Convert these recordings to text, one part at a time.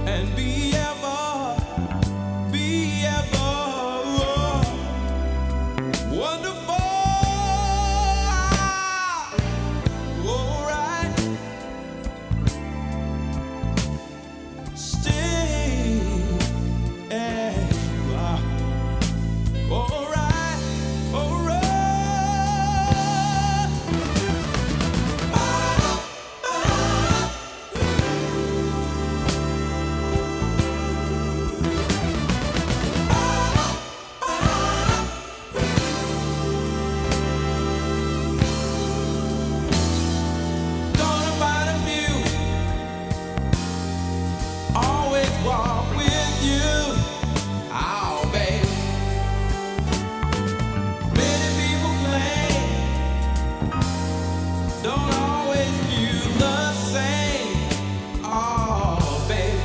and be ever wonderful. All right, stay as you are. All right, all right. Gonna find a few, always walk with you. Oh, baby. Many people claim don't always feel the same. Oh, baby.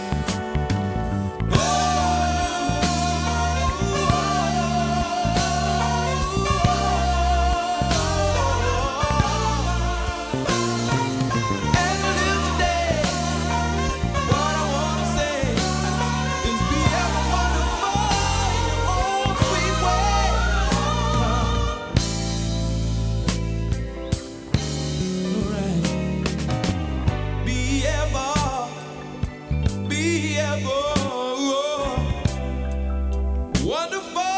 As I live today, what I wanna say is be ever wonderful in your own sweet way. Alright. Be ever wonderful.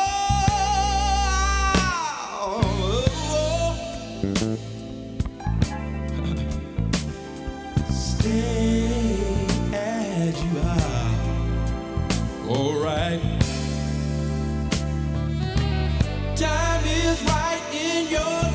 Stay as you are. All right. Time is right in your